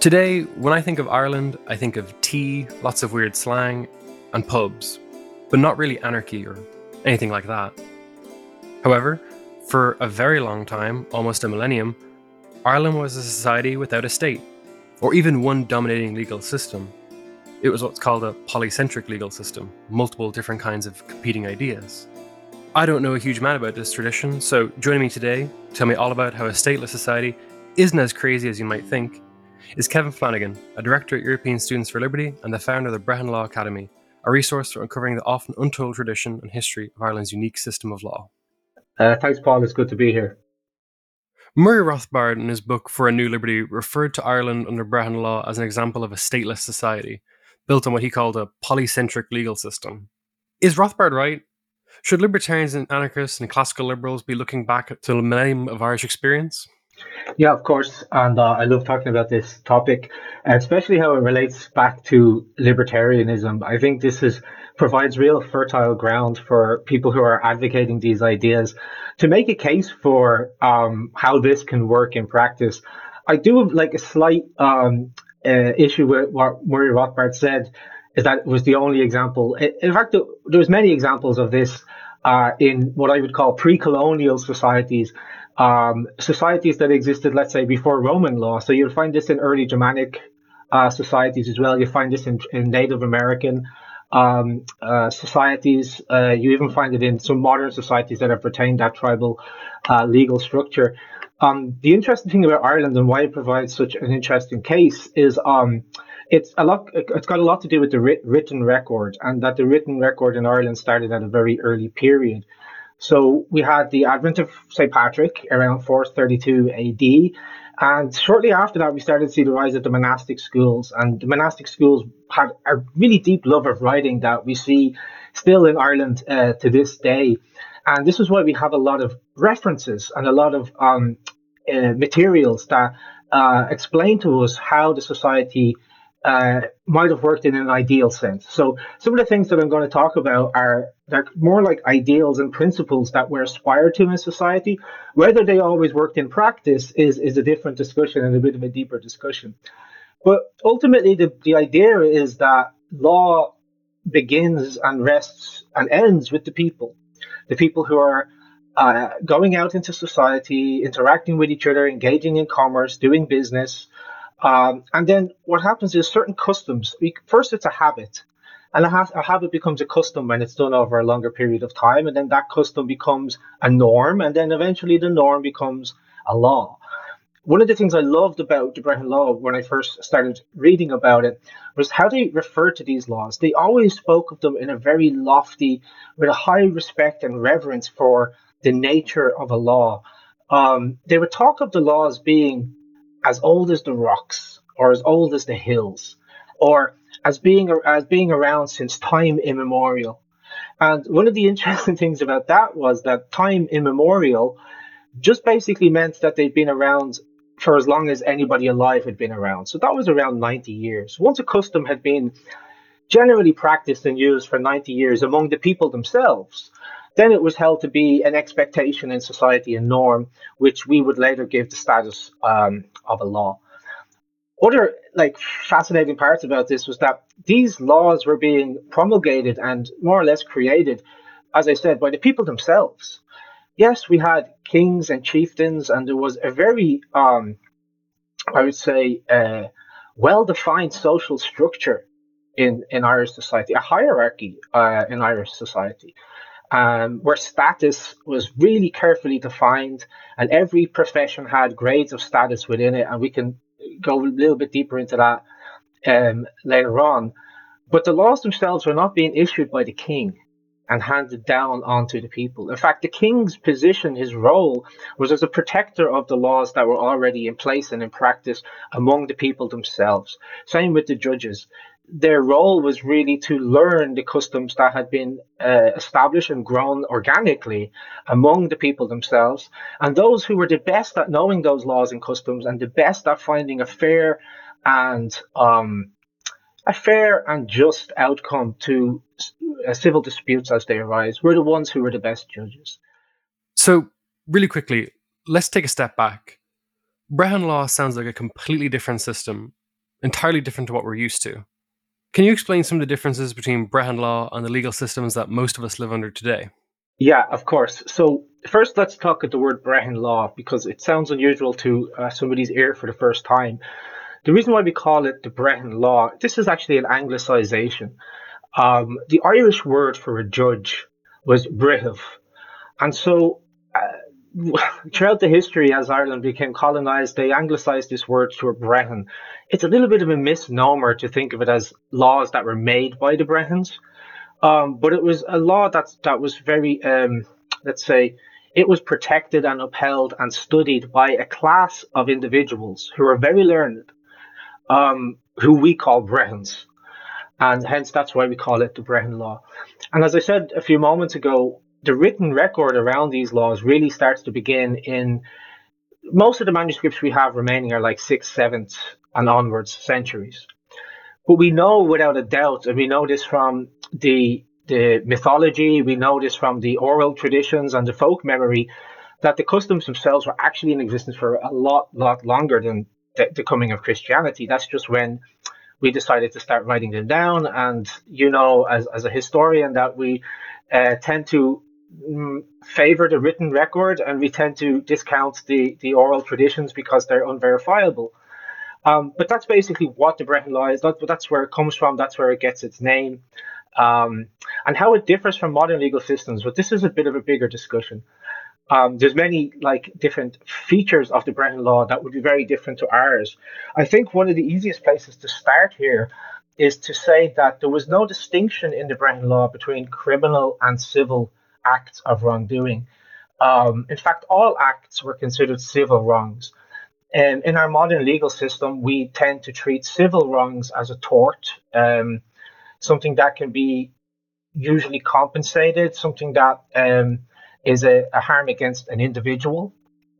Today, when I think of Ireland, I think of tea, lots of weird slang, and pubs, but not really anarchy or anything like that. However, for a very long time, almost a millennium, Ireland was a society without a state, or even one dominating legal system. It was what's called a polycentric legal system, multiple different kinds of competing ideas. I don't know a huge amount about this tradition, so joining me today to tell me all about how a stateless society isn't as crazy as you might think is Kevin Flanagan, a director at European Students for Liberty and the founder of the Brehon Law Academy, a resource for uncovering the often untold tradition and history of Ireland's unique system of law. Thanks, Paul. It's good to be here. Murray Rothbard, in his book For a New Liberty, referred to Ireland under Brehon law as an example of a stateless society, built on what he called a polycentric legal system. Is Rothbard right? Should libertarians and anarchists and classical liberals be looking back to the millennium of Irish experience? Yeah, of course. And I love talking about this topic, especially how it relates back to libertarianism. I think provides real fertile ground for people who are advocating these ideas to make a case for how this can work in practice. I do have like a slight issue with what Murray Rothbard said, is that it was the only example. In fact, there's many examples of this in what I would call pre-colonial societies. Societies that existed, let's say, before Roman law. So you'll find this in early Germanic societies as well. You find this in Native American societies. You even find it in some modern societies that have retained that tribal legal structure. The interesting thing about Ireland and why it provides such an interesting case is it's got a lot to do with the written record, and that the written record in Ireland started at a very early period. So we had the advent of St. Patrick around 432 AD. And shortly after that, we started to see the rise of the monastic schools. And the monastic schools had a really deep love of writing that we see still in Ireland to this day. And this is why we have a lot of references and a lot of materials that explain to us how the society might have worked in an ideal sense. So some of the things that I'm going to talk about they're more like ideals and principles that we're aspired to in society. Whether they always worked in practice is a different discussion and a bit of a deeper discussion. But ultimately, the idea is that law begins and rests and ends with the people who are going out into society, interacting with each other, engaging in commerce, doing business. And then what happens is certain customs. First, it's a habit, and a habit becomes a custom when it's done over a longer period of time, and then that custom becomes a norm, and then eventually the norm becomes a law. One of the things I loved about the Brehon Law when I first started reading about it was how they referred to these laws. They always spoke of them in a very lofty, with a high respect and reverence for the nature of a law. They would talk of the laws being as old as the rocks, or as old as the hills, or as being around since time immemorial. And one of the interesting things about that was that time immemorial just basically meant that they'd been around for as long as anybody alive had been around. So that was around 90 years. Once a custom had been generally practiced and used for 90 years among the people themselves, then it was held to be an expectation in society, a norm, which we would later give the status of a law. Other fascinating parts about this was that these laws were being promulgated and more or less created, as I said, by the people themselves. Yes, we had kings and chieftains, and there was a very, I would say, well-defined social structure in Irish society, a hierarchy in Irish society, where status was really carefully defined, and every profession had grades of status within it, and we can go a little bit deeper into that later on. But the laws themselves were not being issued by the king and handed down onto the people. In fact, the king's position, his role, was as a protector of the laws that were already in place and in practice among the people themselves. Same with the judges. Their role was really to learn the customs that had been established and grown organically among the people themselves. And those who were the best at knowing those laws and customs and the best at finding and a fair and just outcome to civil disputes as they arise were the ones who were the best judges. So, really quickly, let's take a step back. Brehon law sounds like a completely different system entirely different to what we're used to. Can you explain some of the differences between Brehon law and the legal systems that most of us live under today? Yeah, of course. So first, let's talk at the word Brehon law because it sounds unusual to somebody's ear for the first time. The reason why we call it the Brehon law, this is actually an anglicization. The Irish word for a judge was brithah, and so throughout the history, as Ireland became colonized, they anglicized this word to a Brehon. It's a little bit of a misnomer to think of it as laws that were made by the Brehons. But it was a law that was very, let's say, it was protected and upheld and studied by a class of individuals who are very learned, who we call Brehons. And hence that's why we call it the Brehon Law. And as I said a few moments ago, the written record around these laws really starts to begin in most of the manuscripts we have remaining are like 6th, 7th, and onwards centuries. But we know without a doubt, and we know this from the mythology, we know this from the oral traditions and the folk memory, that the customs themselves were actually in existence for a lot longer than the coming of Christianity. That's just when we decided to start writing them down. And you know, as a historian, that we tend to favor the written record, and we tend to discount the oral traditions because they're unverifiable. But that's basically what the Brehon Law is. That's where it comes from. That's where it gets its name. And how it differs from modern legal systems. But this is a bit of a bigger discussion. There's many like different features of the Brehon Law that would be very different to ours. I think one of the easiest places to start here is to say that there was no distinction in the Brehon Law between criminal and civil acts of wrongdoing. In fact, all acts were considered civil wrongs. And in our modern legal system, we tend to treat civil wrongs as a tort, something that can be usually compensated, something that is a harm against an individual.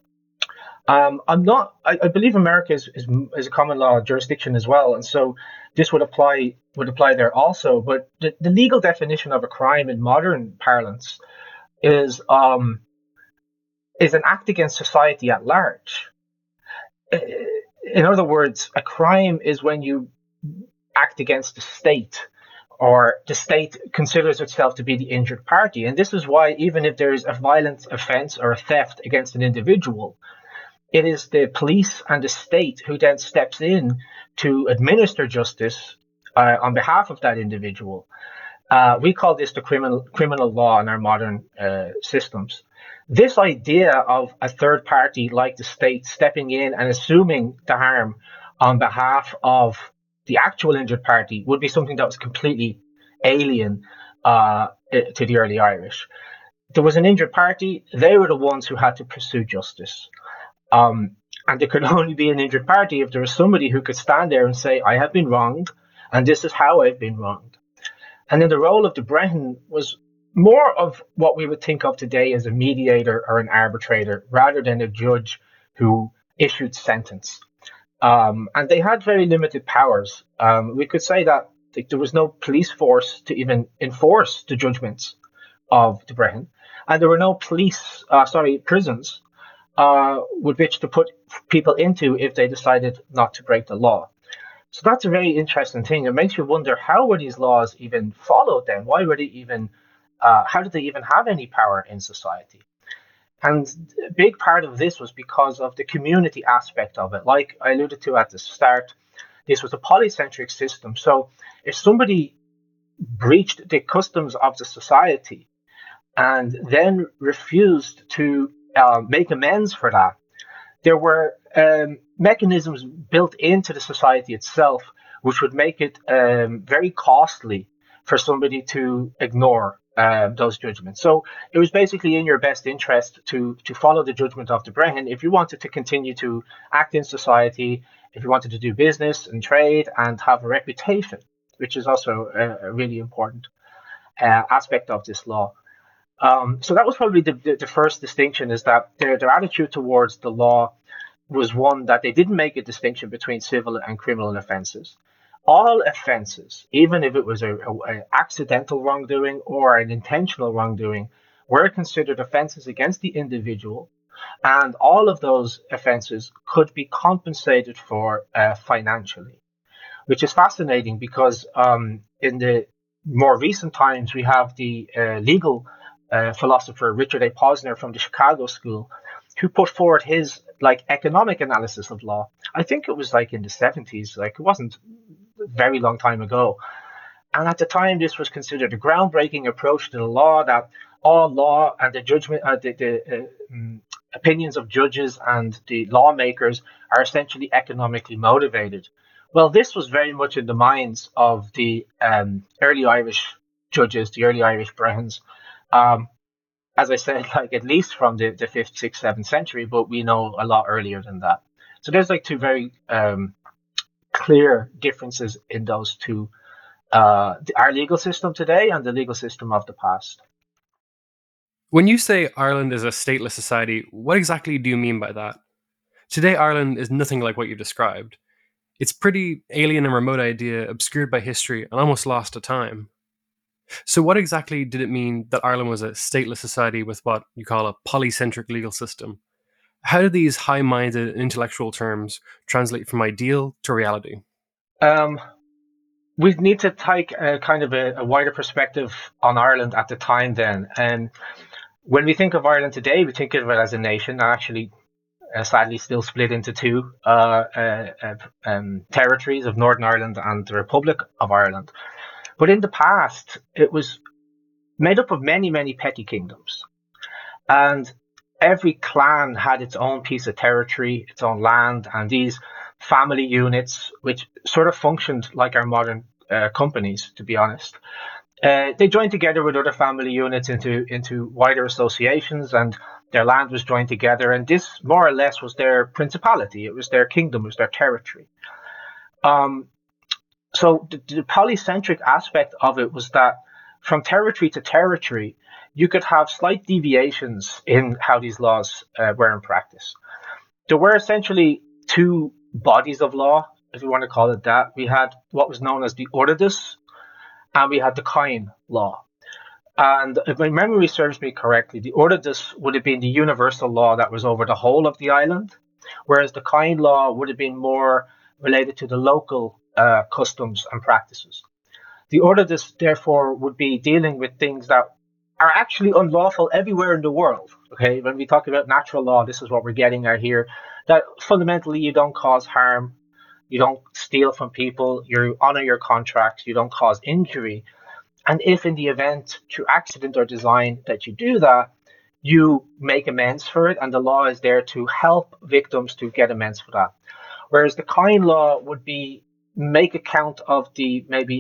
I'm not. I believe America is a common law jurisdiction as well, and so this would apply there also. But the legal definition of a crime in modern parlance is um, is an act against society at large. In other words, a crime is when you act against the state, or the state considers itself to be the injured party. And this is why, even if there is a violent offense or a theft against an individual, it is the police and the state who then steps in to administer justice on behalf of that individual. We call this the criminal law in our modern systems. This idea of a third party like the state stepping in and assuming the harm on behalf of the actual injured party would be something that was completely alien to the early Irish. There was an injured party, they were the ones who had to pursue justice. And there could only be an injured party if there was somebody who could stand there and say, I have been wronged, and this is how I've been wronged. And then the role of the Brehon was more of what we would think of today as a mediator or an arbitrator, rather than a judge who issued sentence. And they had very limited powers. We could say that there was no police force to even enforce the judgments of the Brehon, and there were no prisons with which to put people into if they decided not to break the law. So that's a very interesting thing. It makes you wonder, how were these laws even followed then? Why were they even? How did they even have any power in society? And a big part of this was because of the community aspect of it. Like I alluded to at the start, this was a polycentric system. So if somebody breached the customs of the society and then refused to make amends for that, there were mechanisms built into the society itself which would make it very costly for somebody to ignore those judgments. So it was basically in your best interest to follow the judgment of the Brehon if you wanted to continue to act in society, if you wanted to do business and trade and have a reputation, which is also a really important aspect of this law. So that was probably the first distinction, is that their attitude towards the law was one that they didn't make a distinction between civil and criminal offences. All offences, even if it was a accidental wrongdoing or an intentional wrongdoing, were considered offences against the individual, and all of those offences could be compensated for financially. which is fascinating because in the more recent times we have the legal philosopher Richard A. Posner from the Chicago School, who put forward his like economic analysis of law. I think it was like in the 70s, like it wasn't a very long time ago. And at the time, this was considered a groundbreaking approach to the law, that all law and the judgment, opinions of judges and the lawmakers are essentially economically motivated. Well, this was very much in the minds of the early Irish judges, the early Irish Brehons. Um, as I said, like at least from the fifth, sixth, seventh century, but we know a lot earlier than that. So there's like two very clear differences in those two, our legal system today and the legal system of the past. When you say Ireland is a stateless society, what exactly do you mean by that? Today, Ireland is nothing like what you described. It's pretty alien and remote idea, obscured by history and almost lost to time. So, what exactly did it mean that Ireland was a stateless society with what you call a polycentric legal system? How do these high minded intellectual terms translate from ideal to reality? Um, we need to take a kind of a wider perspective on Ireland at the time then. And when we think of Ireland today, we think of it as a nation, actually sadly still split into two territories of Northern Ireland and the Republic of Ireland. But in the past, it was made up of many, many petty kingdoms. And every clan had its own piece of territory, its own land, and these family units, which sort of functioned like our modern companies, to be honest. They joined together with other family units into wider associations, and their land was joined together. And this, more or less, was their principality. It was their kingdom, it was their territory. Um, so the polycentric aspect of it was that from territory to territory, you could have slight deviations in how these laws were in practice. There were essentially two bodies of law, if you want to call it that. We had what was known as the Ordidus, and we had the Coin law. And if my memory serves me correctly, the Ordidus would have been the universal law that was over the whole of the island, whereas the Coin law would have been more related to the local customs and practices. The Ordidus, therefore, would be dealing with things that are actually unlawful everywhere in the world. Okay, when we talk about natural law, this is what we're getting at here. That fundamentally, you don't cause harm, you don't steal from people, you honor your contracts, you don't cause injury. And if in the event, through accident or design, that you do that, you make amends for it, and the law is there to help victims to get amends for that. Whereas the Coin law would be make account of the maybe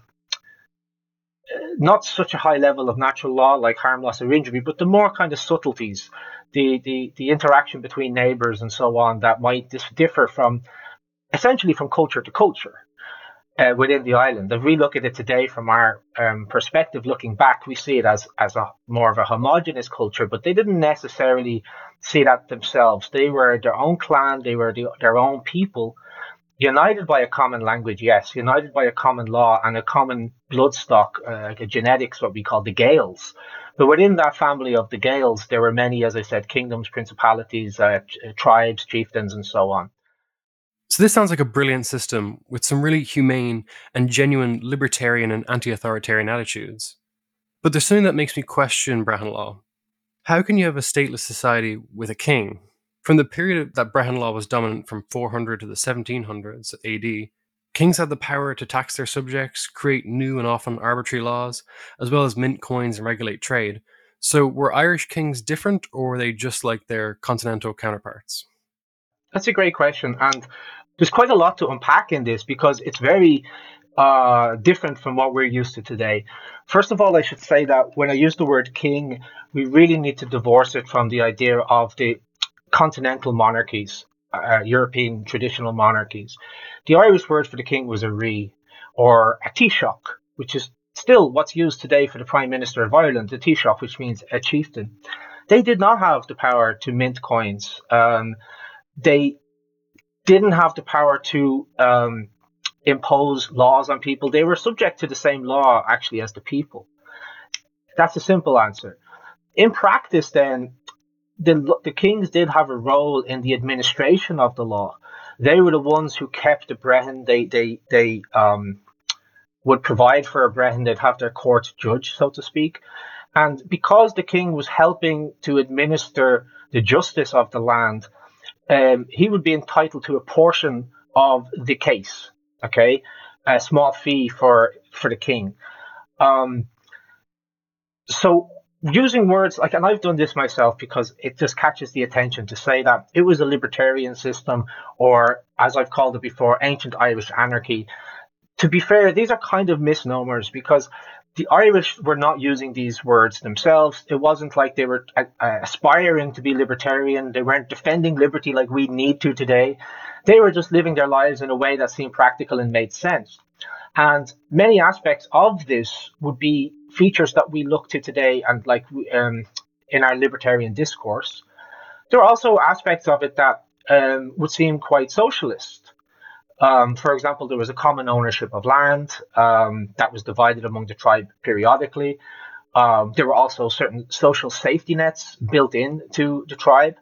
not such a high level of natural law like harm, loss, or injury, but the more kind of subtleties, the interaction between neighbors and so on that might differ from essentially from culture to culture within the island. If we look at it today from our perspective, looking back, we see it as a more of a homogenous culture, but they didn't necessarily see that themselves. They were their own clan, they were their own people, united by a common language, yes, united by a common law and a common bloodstock, like a genetics, what we call the Gaels. But within that family of the Gaels, there were many, as I said, kingdoms, principalities, tribes, chieftains, and so on. So, this sounds like a brilliant system with some really humane and genuine libertarian and anti authoritarian attitudes. But there's something that makes me question Brehon law. How can you have a stateless society with a king? From the period that Brehon law was dominant from 400 to the 1700s AD, kings had the power to tax their subjects, create new and often arbitrary laws, as well as mint coins and regulate trade. So were Irish kings different, or were they just like their continental counterparts? That's a great question. And there's quite a lot to unpack in this because it's very different from what we're used to today. First of all, I should say that when I use the word king, we really need to divorce it from the idea of the continental monarchies, European traditional monarchies. The Irish word for the king was a rí or a taoiseach, which is still what's used today for the Prime Minister of Ireland, the taoiseach, which means a chieftain. They did not have the power to mint coins. They didn't have the power to impose laws on people. They were subject to the same law, actually, as the people. That's a simple answer. In practice, then, the kings did have a role in the administration of the law. They were the ones who kept the Brehon. They would provide for a Brehon. They'd have their court judge, so to speak. And because the king was helping to administer the justice of the land, he would be entitled to a portion of the case. Okay, a small fee for the king. Um, so using words like, and I've done this myself because it just catches the attention to say that it was a libertarian system, or as I've called it before, ancient Irish anarchy. To be fair, these are kind of misnomers because the Irish were not using these words themselves. It wasn't like they were aspiring to be libertarian. They weren't defending liberty like we need to today. They were just living their lives in a way that seemed practical and made sense. And many aspects of this would be features that we look to today and like in our libertarian discourse. There are also aspects of it that would seem quite socialist. For example, there was a common ownership of land that was divided among the tribe periodically. There were also certain social safety nets built into the tribe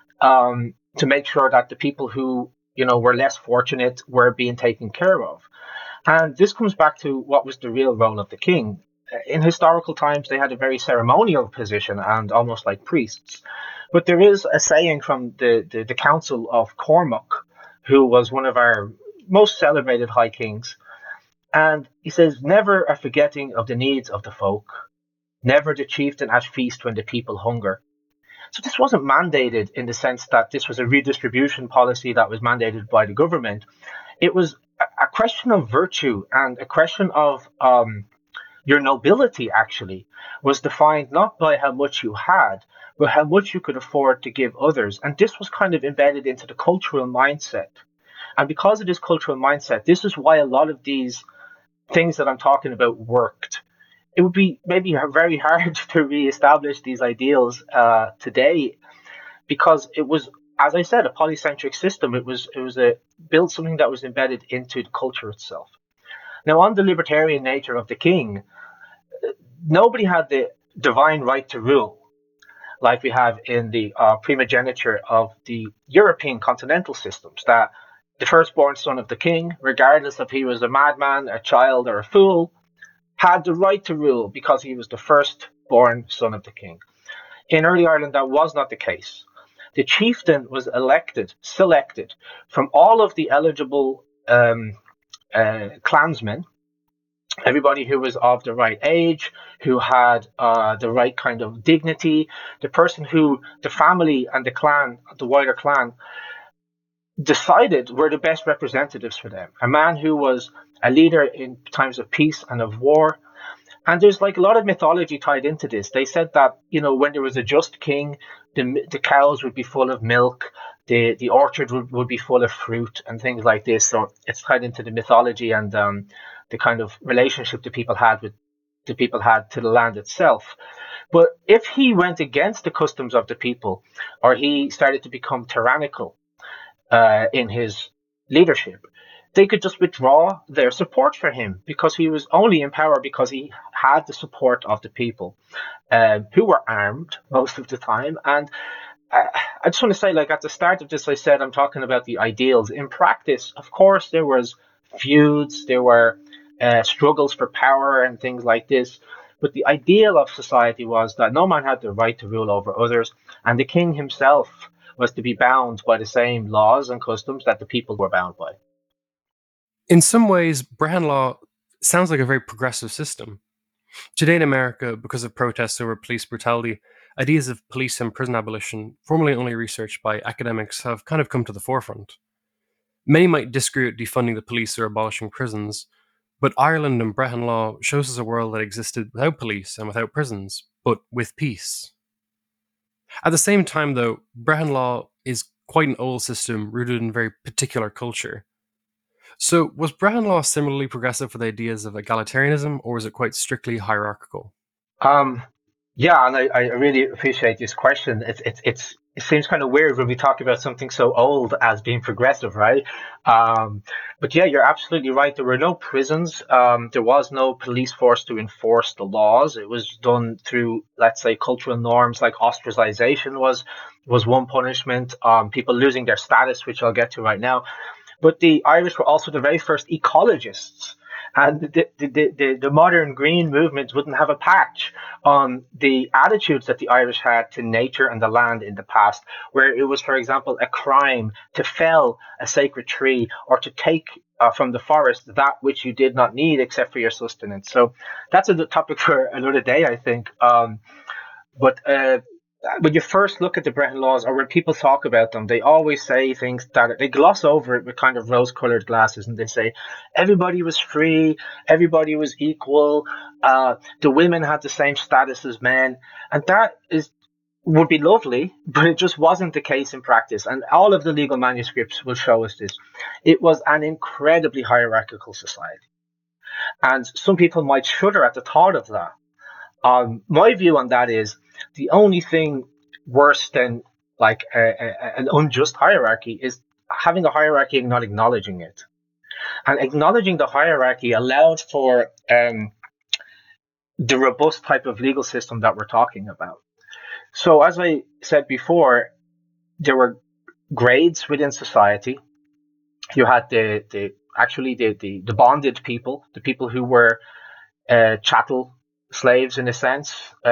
to make sure that the people who were less fortunate were being taken care of. And this comes back to what was the real role of the king. In historical times, they had a very ceremonial position and almost like priests. But there is a saying from the Council of Cormac, who was one of our most celebrated high kings. And he says, never a forgetting of the needs of the folk, never the chieftain at feast when the people hunger. So this wasn't mandated in the sense that this was a redistribution policy that was mandated by the government. It was a question of virtue and a question of your nobility actually was defined not by how much you had, but how much you could afford to give others. And this was kind of embedded into the cultural mindset. And because of this cultural mindset, this is why a lot of these things that I'm talking about worked. It would be maybe very hard to reestablish these ideals today because it was, as I said, a polycentric system. It was a built something that was embedded into the culture itself. Now, on the libertarian nature of the king, nobody had the divine right to rule like we have in the primogeniture of the European continental systems, that the firstborn son of the king, regardless if he was a madman, a child, or a fool, had the right to rule because he was the firstborn son of the king. In early Ireland, that was not the case. The chieftain was selected from all of the eligible clansmen, everybody who was of the right age, who had the right kind of dignity, the person who the family and the clan, the wider clan, decided were the best representatives for them. A man who was a leader in times of peace and of war. And there's like a lot of mythology tied into this. They said that, when there was a just king, the cows would be full of milk, the orchard would be full of fruit and things like this. So it's tied into the mythology and the kind of relationship the people had to the land itself. But if he went against the customs of the people, or he started to become tyrannical in his leadership, they could just withdraw their support for him because he was only in power because he had the support of the people who were armed most of the time. And I just want to say, like at the start of this, I said I'm talking about the ideals. In practice, of course, there was feuds, there were struggles for power and things like this. But the ideal of society was that no man had the right to rule over others, and the king himself was to be bound by the same laws and customs that the people were bound by. In some ways, Brehon law sounds like a very progressive system. Today in America, because of protests over police brutality, ideas of police and prison abolition, formerly only researched by academics, have kind of come to the forefront. Many might disagree with defunding the police or abolishing prisons, but Ireland and Brehon law shows us a world that existed without police and without prisons, but with peace. At the same time, though, Brehon law is quite an old system rooted in very particular culture. So, was Brehon law similarly progressive with ideas of egalitarianism, or was it quite strictly hierarchical? Um, Yeah, and I really appreciate this question. It seems kind of weird when we talk about something so old as being progressive, right? Um, but yeah, you're absolutely right. There were no prisons. There was no police force to enforce the laws. It was done through, let's say, cultural norms like ostracization was one punishment. People losing their status, which I'll get to right now. But the Irish were also the very first ecologists. And the modern green movement wouldn't have a patch on the attitudes that the Irish had to nature and the land in the past, where it was, for example, a crime to fell a sacred tree or to take from the forest that which you did not need except for your sustenance. So that's a topic for another day, I think. But when you first look at the Brehon Laws, or when people talk about them, they always say things that they gloss over it with kind of rose-colored glasses, and they say everybody was free, everybody was equal, the women had the same status as men, and that is would be lovely, but it just wasn't the case in practice. And all of the legal manuscripts will show us this. It was an incredibly hierarchical society, and some people might shudder at the thought of that. My view on that is the only thing worse than like an unjust hierarchy is having a hierarchy and not acknowledging it. And acknowledging the hierarchy allowed for the robust type of legal system that we're talking about. So, as I said before, there were grades within society. You had the bonded people, the people who were chattel slaves in a sense.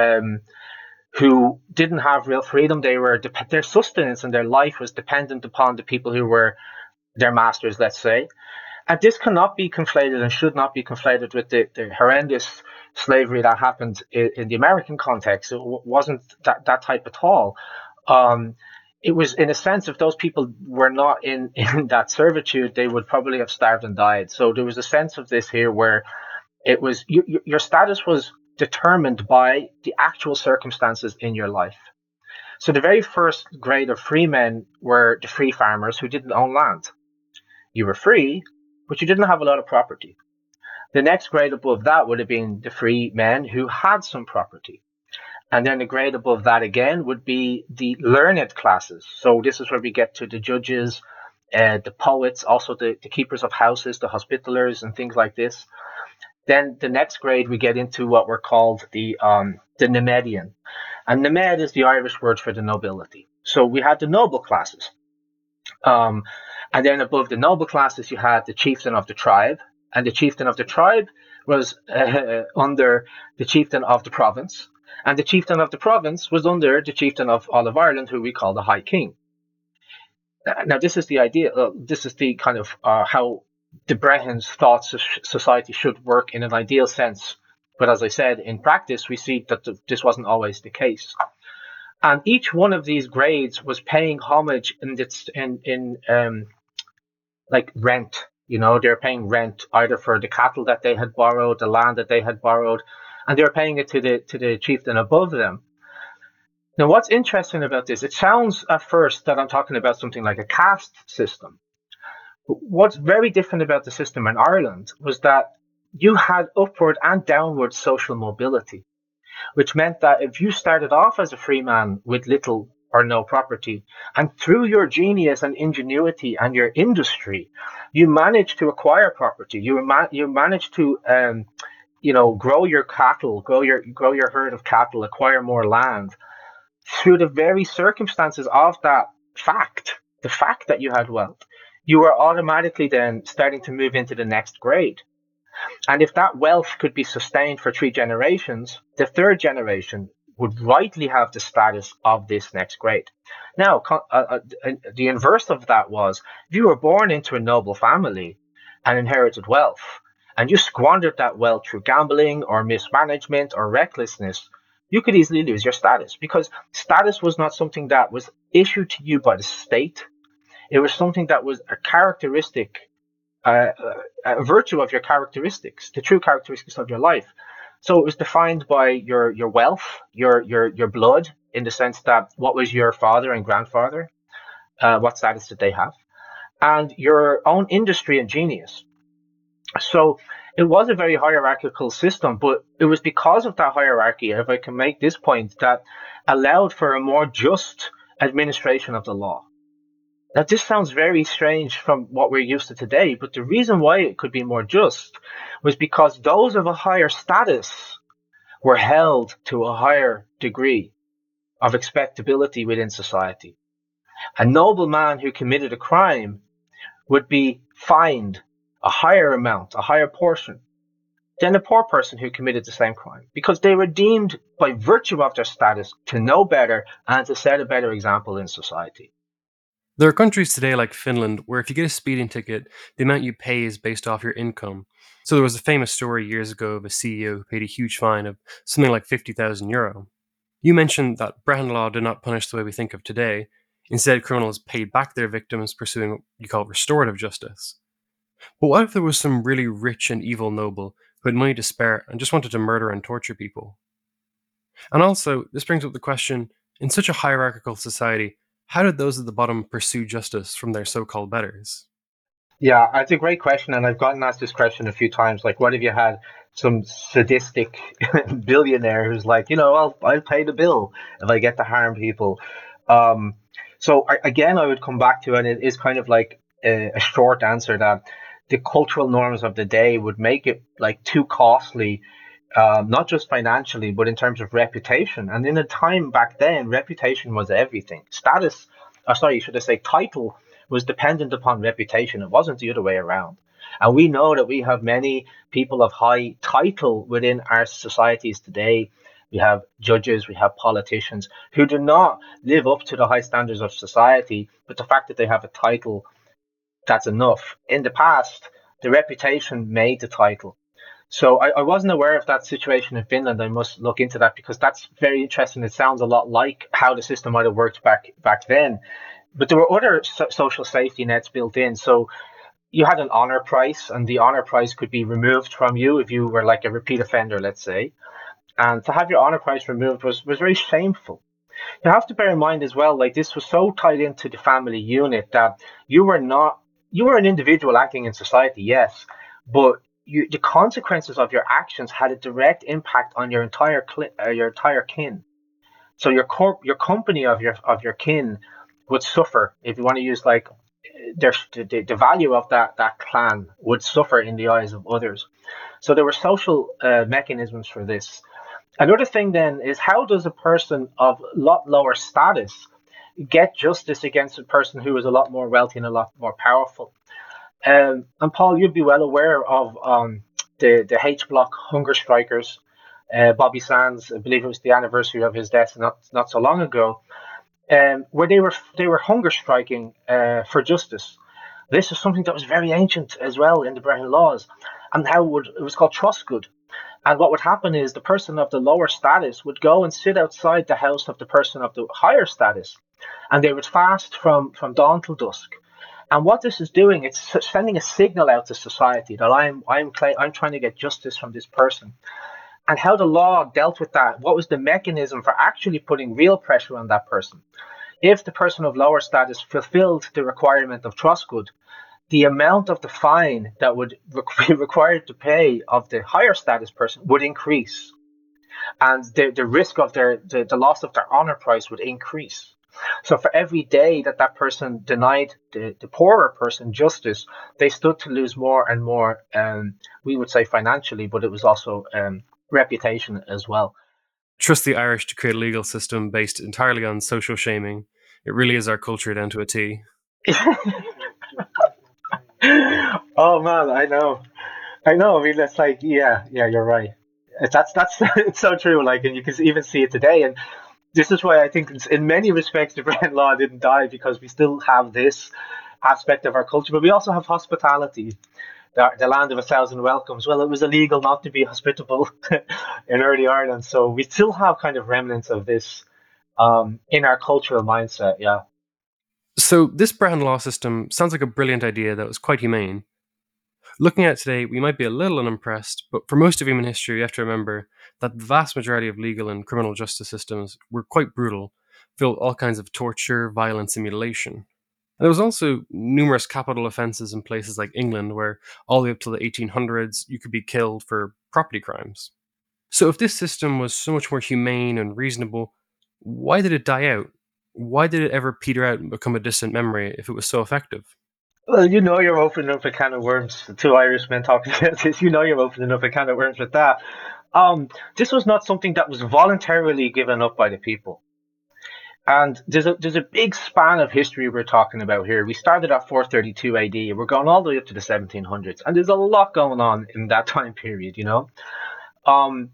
Who didn't have real freedom. Their sustenance and their life was dependent upon the people who were their masters, let's say. And this cannot be conflated and should not be conflated with the horrendous slavery that happened in the American context. It wasn't that type at all. Um, it was, in a sense, if those people were not in that servitude, they would probably have starved and died. So there was a sense of this here where it was your status was determined by the actual circumstances in your life. So the very first grade of free men were the free farmers who didn't own land. You were free, but you didn't have a lot of property. The next grade above that would have been the free men who had some property. And then the grade above that again would be the learned classes. So this is where we get to the judges, the poets, also the keepers of houses, the hospitallers, and things like this. Then the next grade we get into what were called the Nemedian, and Nemed is the Irish word for the nobility. So we had the noble classes, um, and then above the noble classes you had the chieftain of the tribe, and the chieftain of the tribe was under the chieftain of the province, and the chieftain of the province was under the chieftain of all of Ireland, who we call the High King. Now, this is the idea. This is the kind of how the Brehons thought society should work in an ideal sense. But as I said, in practice, we see that this wasn't always the case. And each one of these grades was paying homage in like rent. You know, they're paying rent either for the cattle that they had borrowed, the land that they had borrowed, and they're paying it to the chieftain above them. Now, what's interesting about this? It sounds at first that I'm talking about something like a caste system. But what's very different about the system in Ireland was that you had upward and downward social mobility, which meant that if you started off as a free man with little or no property, and through your genius and ingenuity and your industry, you managed to acquire property. You managed to grow your cattle, grow your herd of cattle, acquire more land through the very circumstances of that fact, the fact that you had wealth, you were automatically then starting to move into the next grade. And if that wealth could be sustained for 3 generations, the third generation would rightly have the status of this next grade. Now, the inverse of that was if you were born into a noble family and inherited wealth, and you squandered that wealth through gambling or mismanagement or recklessness, you could easily lose your status because status was not something that was issued to you by the state. It was something that was a characteristic, a virtue of your characteristics, the true characteristics of your life. So it was defined by your wealth, your blood, in the sense that what was your father and grandfather, what status did they have, and your own industry and genius. So it was a very hierarchical system, but it was because of that hierarchy, if I can make this point, that allowed for a more just administration of the law. Now, this sounds very strange from what we're used to today, but the reason why it could be more just was because those of a higher status were held to a higher degree of expectability within society. A nobleman who committed a crime would be fined a higher amount, a higher portion, than a poor person who committed the same crime, because they were deemed by virtue of their status to know better and to set a better example in society. There are countries today like Finland where if you get a speeding ticket, the amount you pay is based off your income. So there was a famous story years ago of a CEO who paid a huge fine of something like €50,000. You mentioned that Brehon law did not punish the way we think of today. Instead, criminals paid back their victims pursuing what you call restorative justice. But what if there was some really rich and evil noble who had money to spare and just wanted to murder and torture people? And also, this brings up the question, in such a hierarchical society, how did those at the bottom pursue justice from their so called betters? Yeah, that's a great question, and I've gotten asked this question a few times. Like, what if you had some sadistic billionaire who's like, I'll pay the bill if I get to harm people. Um, again, I would come back to, and it is kind of like a short answer, that the cultural norms of the day would make it like too costly, not just financially, but in terms of reputation. And in a time back then, reputation was everything. Status, sorry, should I say title, was dependent upon reputation. It wasn't the other way around. And we know that we have many people of high title within our societies today. We have judges, we have politicians who do not live up to the high standards of society, but the fact that they have a title, that's enough. In the past, the reputation made the title. So I wasn't aware of that situation in Finland. I must look into that because that's very interesting. It sounds a lot like how the system might have worked back then. But there were other social safety nets built in. So you had an honor price, and the honor price could be removed from you if you were like a repeat offender, let's say. And to have your honor price removed was very shameful. You have to bear in mind as well, like this was so tied into the family unit that you were not you were an individual acting in society, yes, but the consequences of your actions had a direct impact on your entire kin. So your company of your kin would suffer if you want to use like the value of that clan would suffer in the eyes of others. So there were social mechanisms for this. Another thing then is, how does a person of a lot lower status get justice against a person who is a lot more wealthy and a lot more powerful? And Paul, you'd be well aware of the H Block hunger strikers. Bobby Sands, I believe it was the anniversary of his death not so long ago, where they were hunger striking for justice. This is something that was very ancient as well in the Brehon laws, and it was called trosgood. And what would happen is the person of the lower status would go and sit outside the house of the person of the higher status, and they would fast from dawn till dusk. And what this is doing, it's sending a signal out to society that I'm trying to get justice from this person. And how the law dealt with that, what was the mechanism for actually putting real pressure on that person? If the person of lower status fulfilled the requirement of trosgood, the amount of the fine that would be required to pay of the higher status person would increase, and the risk of the loss of their honor price would increase. So for every day that that person denied the poorer person justice, they stood to lose more and more. We would say financially, but it was also reputation as well. Trust the Irish to create a legal system based entirely on social shaming. It really is our culture down to a T. Oh man, I know. I know. I mean, it's like, yeah, you're right. That's it's so true. Like, and you can even see it today. And this is why I think, in many respects, the Brehon Law didn't die, because we still have this aspect of our culture, but we also have hospitality, the land of a thousand welcomes. Well, it was illegal not to be hospitable in early Ireland, so we still have kind of remnants of this in our cultural mindset. Yeah. So, this Brehon law system sounds like a brilliant idea that was quite humane. Looking at it today, we might be a little unimpressed, but for most of human history, you have to remember that the vast majority of legal and criminal justice systems were quite brutal, filled with all kinds of torture, violence, and mutilation. There was also numerous capital offences in places like England, where all the way up to the 1800s you could be killed for property crimes. So if this system was so much more humane and reasonable, why did it die out? Why did it ever peter out and become a distant memory if it was so effective? Well, you know you're opening up a can of worms. The two Irishmen talking about this. You know you're opening up a can of worms with that. This was not something that was voluntarily given up by the people. And there's a big span of history we're talking about here. We started at 432 AD. We're going all the way up to the 1700s, and there's a lot going on in that time period. Um,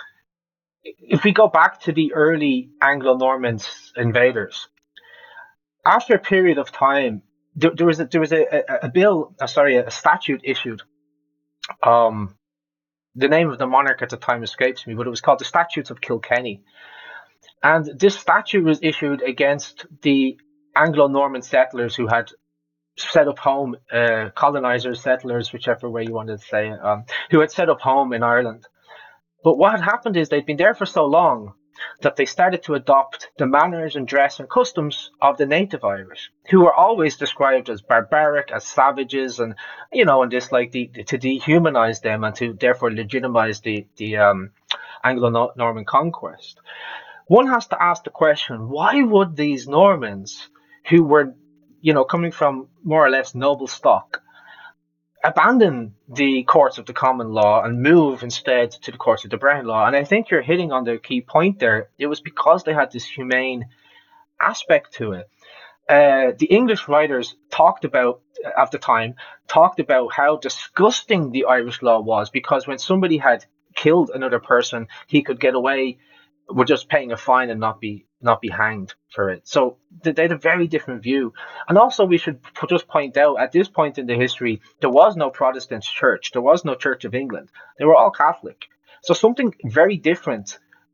if we go back to the early Anglo-Norman invaders, after a period of time, there was a bill, sorry, a statute issued. Um, the name of the monarch at the time escapes me, but it was called the Statutes of Kilkenny. And this statute was issued against the Anglo-Norman settlers who had set up home, colonizers, settlers, whichever way you wanted to say it, who had set up home in Ireland. But what had happened is they'd been there for so long that they started to adopt the manners and dress and customs of the native Irish, who were always described as barbaric, as savages, and this like to dehumanize them and to therefore legitimize the Anglo-Norman conquest. One has to ask the question: why would these Normans, who were, coming from more or less noble stock, abandon the courts of the common law and move instead to the courts of the Brown law? And I think you're hitting on the key point there. It was because they had this humane aspect to it. The English writers talked about, at the time, talked about how disgusting the Irish law was, because when somebody had killed another person, he could get away with just paying a fine and not be hanged for it. So they had a very different view. And also, we should just point out, at this point in the history, there was no Protestant church. There was no Church of England. They were all Catholic. So something very different,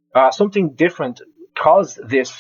caused this,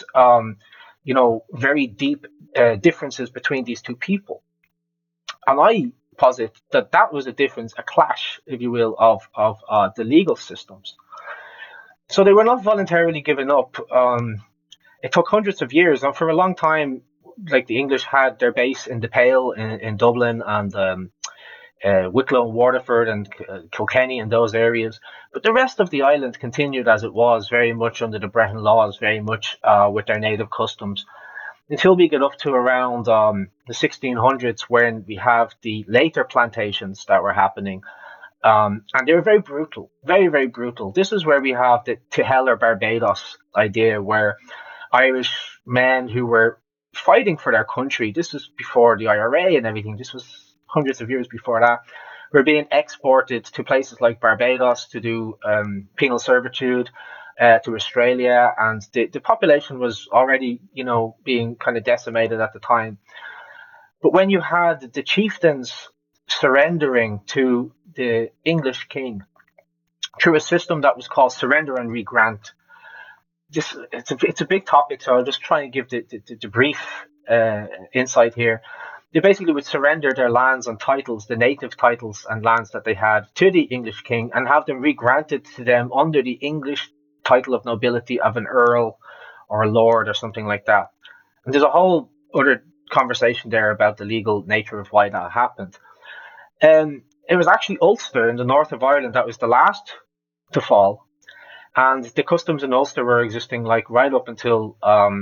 very deep differences between these two people. And I posit that that was a difference, a clash, if you will, of the legal systems. So they were not voluntarily given up. It took hundreds of years, and for a long time, like the English had their base in the Pale in Dublin, and Wicklow and Waterford and Kilkenny and those areas. But the rest of the island continued as it was, very much under the Brehon laws, very much with their native customs, until we get up to around the 1600s, when we have the later plantations that were happening. And they were very brutal, very, very brutal. This is where we have the to hell or Barbados idea, where Irish men who were fighting for their country, this was before the IRA and everything, this was hundreds of years before that, were being exported to places like Barbados to do penal servitude, to Australia, and the population was already, being kind of decimated at the time. But when you had the chieftains surrendering to the English king through a system that was called surrender and regrant. It's a big topic, so I'll just try and give the brief insight here. They basically would surrender their lands and titles, the native titles and lands that they had, to the English king, and have them regranted to them under the English title of nobility of an earl or a lord or something like that. And there's a whole other conversation there about the legal nature of why that happened. It was actually Ulster in the north of Ireland that was the last to fall, and the customs in Ulster were existing like right up until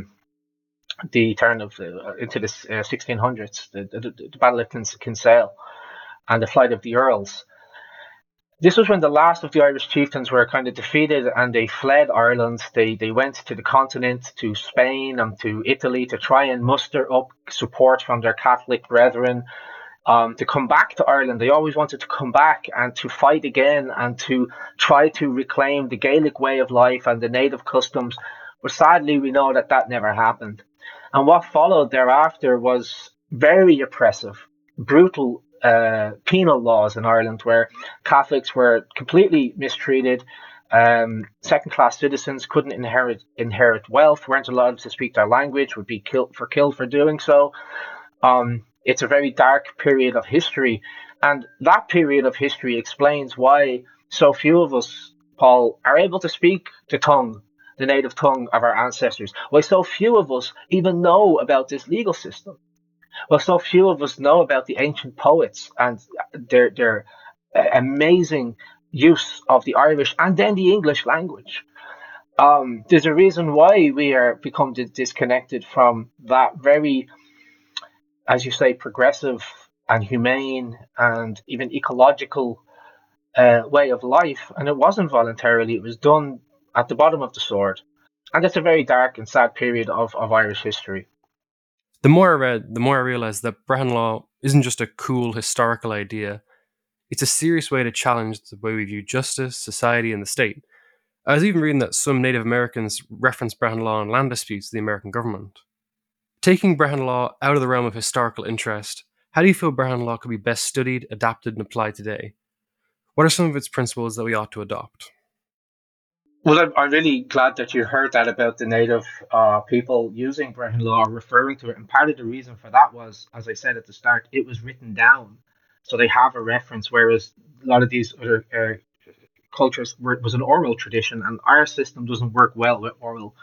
the turn of into the 1600s, the Battle of Kinsale and the flight of the Earls. This was when the last of the Irish chieftains were kind of defeated, and they fled Ireland. They went to the continent, to Spain and to Italy, to try and muster up support from their Catholic brethren. To come back to Ireland. They always wanted to come back and to fight again and to try to reclaim the Gaelic way of life and the native customs. But sadly, we know that that never happened. And what followed thereafter was very oppressive, brutal penal laws in Ireland, where Catholics were completely mistreated. Second-class citizens couldn't inherit wealth, weren't allowed to speak their language, would be killed for doing so. It's a very dark period of history, and that period of history explains why so few of us, Paul, are able to speak the native tongue of our ancestors, why so few of us even know about this legal system, Well, so few of us know about the ancient poets and their amazing use of the Irish and then the English language. There's a reason why we are become disconnected from that very, as you say, progressive and humane and even ecological way of life. And it wasn't voluntarily; it was done at the bottom of the sword. And that's a very dark and sad period of Irish history. The more I read, the more I realized that Brehon Law isn't just a cool historical idea, it's a serious way to challenge the way we view justice, society, and the state. I was even reading that some Native Americans reference Brehon Law in land disputes to the American government. Taking Brehon Law out of the realm of historical interest, how do you feel Brehon Law could be best studied, adapted, and applied today? What are some of its principles that we ought to adopt? Well, I'm really glad that you heard that about the native people using Brehon law or referring to it. And part of the reason for that was, as I said at the start, it was written down. So they have a reference, whereas a lot of these other cultures was an oral tradition, and our system doesn't work well with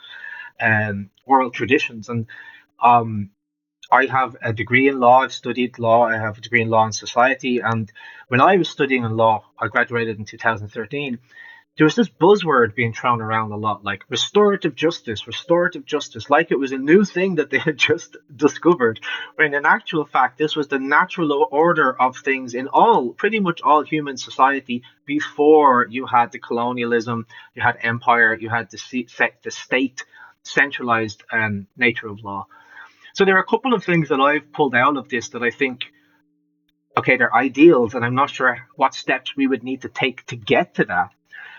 oral traditions. And um, I have a degree in law. I've studied law. I have a degree in law and society. And when I was studying in law, I graduated in 2013. There was this buzzword being thrown around a lot, like restorative justice, like it was a new thing that they had just discovered. When in actual fact, this was the natural order of things in pretty much all human society before you had the colonialism, you had empire, you had the state centralized nature of law. So there are a couple of things that I've pulled out of this that I think, okay, they're ideals, and I'm not sure what steps we would need to take to get to that.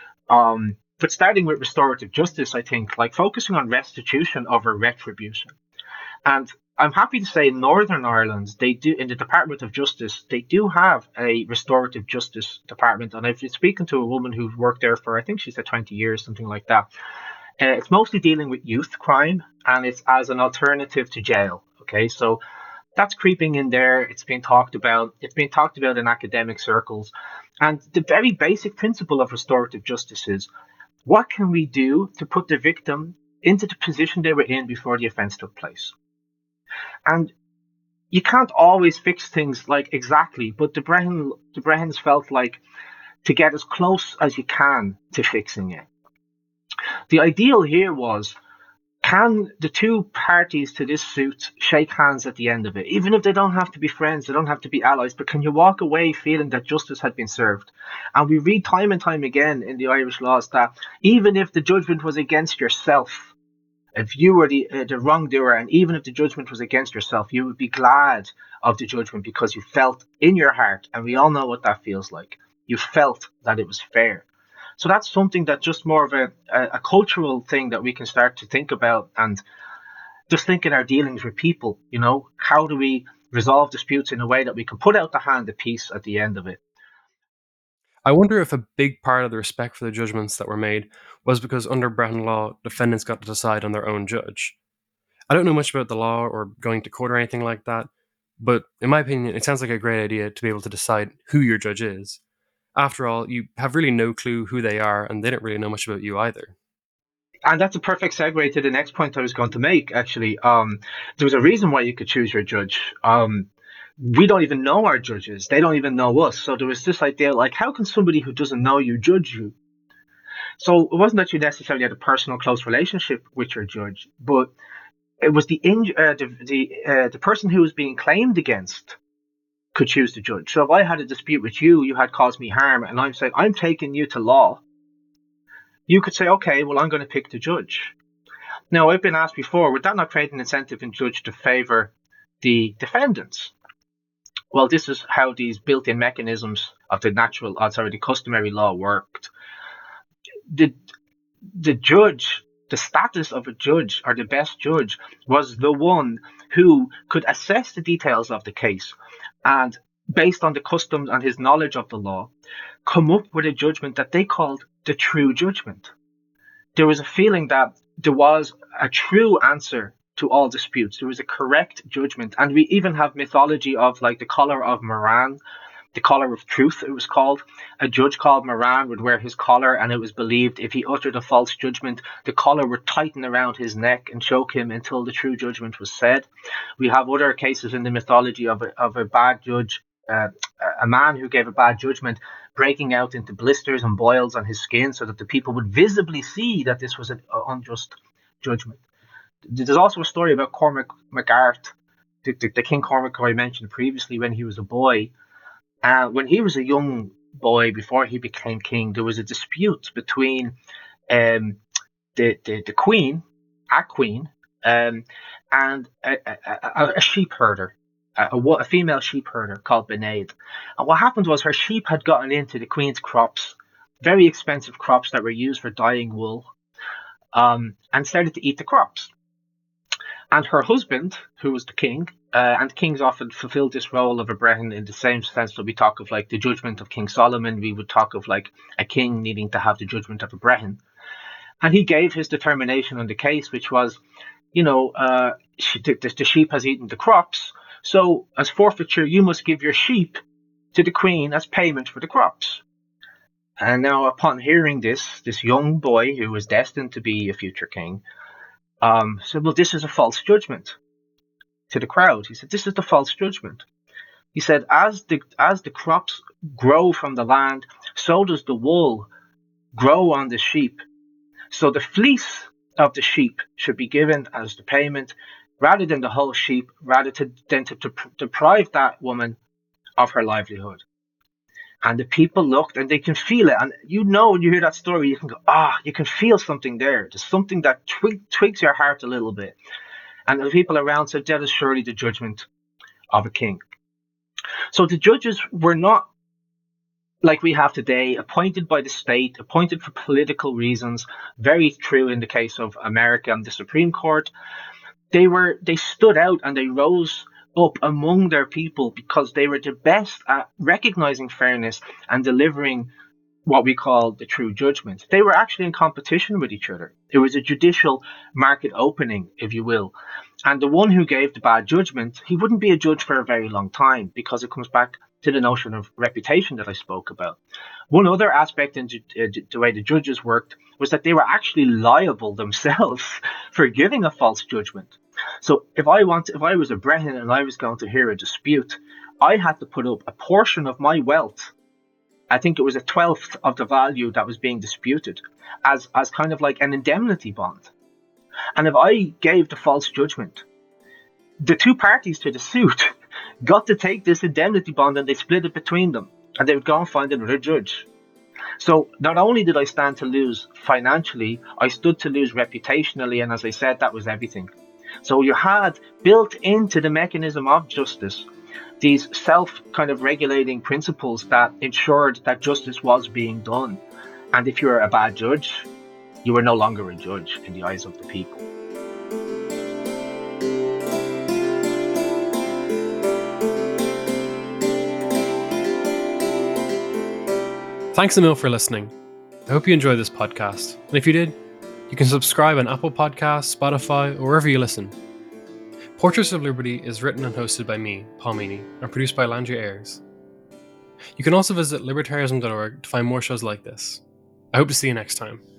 But starting with restorative justice, I think, like focusing on restitution over retribution. And I'm happy to say in Northern Ireland, they do, in the Department of Justice, they do have a restorative justice department. And I've been speaking to a woman who's worked there for, I think she said 20 years, something like that. It's mostly dealing with youth crime and it's as an alternative to jail. Okay, so that's creeping in there. It's being talked about. It's being talked about in academic circles. And the very basic principle of restorative justice is what can we do to put the victim into the position they were in before the offense took place? And you can't always fix things like exactly, but the Brehons felt like to get as close as you can to fixing it. The ideal here was, can the two parties to this suit shake hands at the end of it? Even if they don't have to be friends, they don't have to be allies, but can you walk away feeling that justice had been served? And we read time and time again in the Irish laws that even if the judgment was against yourself, if you were the wrongdoer, and even if the judgment was against yourself, you would be glad of the judgment because you felt in your heart, and we all know what that feels like. You felt that it was fair. So that's something that just more of a cultural thing that we can start to think about and just think in our dealings with people. How do we resolve disputes in a way that we can put out the hand of peace at the end of it? I wonder if a big part of the respect for the judgments that were made was because under Brehon Law, defendants got to decide on their own judge. I don't know much about the law or going to court or anything like that, but in my opinion, it sounds like a great idea to be able to decide who your judge is. After all, you have really no clue who they are, and they don't really know much about you either. And that's a perfect segue to the next point I was going to make. Actually, there was a reason why you could choose your judge. We don't even know our judges; they don't even know us. So there was this idea, like, how can somebody who doesn't know you judge you? So it wasn't that you necessarily had a personal, close relationship with your judge, but it was the person who was being claimed against could choose the judge. So if I had a dispute with you, you had caused me harm, and I'm saying I'm taking you to law, you could say, okay, well, I'm going to pick the judge. Now, I've been asked before, would that not create an incentive in judge to favour the defendants? Well, this is how these built-in mechanisms of the customary law worked. The the judge, the status of a judge or the best judge was the one who could assess the details of the case and, based on the customs and his knowledge of the law, come up with a judgment that they called the true judgment. There was a feeling that there was a true answer to all disputes. There was a correct judgment. And we even have mythology of like the collar of Moran, the Collar of Truth, it was called. A judge called Moran would wear his collar, and it was believed if he uttered a false judgment, the collar would tighten around his neck and choke him until the true judgment was said. We have other cases in the mythology of a bad judge, a man who gave a bad judgment, breaking out into blisters and boils on his skin so that the people would visibly see that this was an unjust judgment. There's also a story about Cormac MacArt, the King Cormac who I mentioned previously, when he was a boy. When he was a young boy, before he became king, there was a dispute between the queen, and a sheep herder, a female sheep herder called Benaid. And what happened was her sheep had gotten into the queen's crops, very expensive crops that were used for dyeing wool, and started to eat the crops. And her husband, who was the king, and kings often fulfilled this role of a Brehon in the same sense that we talk of like the judgment of King Solomon, we would talk of like a king needing to have the judgment of a Brehon. And he gave his determination on the case, which was, the sheep has eaten the crops, so as forfeiture, you must give your sheep to the queen as payment for the crops. And now upon hearing this young boy who was destined to be a future king, said, well, this is a false judgment to the crowd. He said, this is the false judgment. He said, as the crops grow from the land, so does the wool grow on the sheep. So the fleece of the sheep should be given as the payment rather than the whole sheep, rather than to deprive that woman of her livelihood. And the people looked and they can feel it. And when you hear that story, you can go, you can feel something there. There's something that twigs your heart a little bit. And the people around said, that is surely the judgment of a king. So the judges were not like we have today, appointed by the state, appointed for political reasons. Very true in the case of America and the Supreme Court. They stood out and they rose up among their people because they were the best at recognizing fairness and delivering what we call the true judgment. They were actually in competition with each other. It was a judicial market opening, if you will. And the one who gave the bad judgment, he wouldn't be a judge for a very long time, because it comes back to the notion of reputation that I spoke about. One other aspect in the way the judges worked was that they were actually liable themselves for giving a false judgment. So if I was a Brehon and I was going to hear a dispute, I had to put up a portion of my wealth. I think it was 1/12 of the value that was being disputed as kind of like an indemnity bond. And if I gave the false judgment, the two parties to the suit got to take this indemnity bond and they split it between them. And they would go and find another judge. So not only did I stand to lose financially, I stood to lose reputationally. And as I said, that was everything. So you had built into the mechanism of justice these self kind of regulating principles that ensured that justice was being done. And if you were a bad judge, you were no longer a judge in the eyes of the people. Thanks a mil for listening. I hope you enjoyed this podcast. And if you did, you can subscribe on Apple Podcasts, Spotify, or wherever you listen. Portraits of Liberty is written and hosted by me, Paul Meany, and produced by Landry Ayres. You can also visit libertarianism.org to find more shows like this. I hope to see you next time.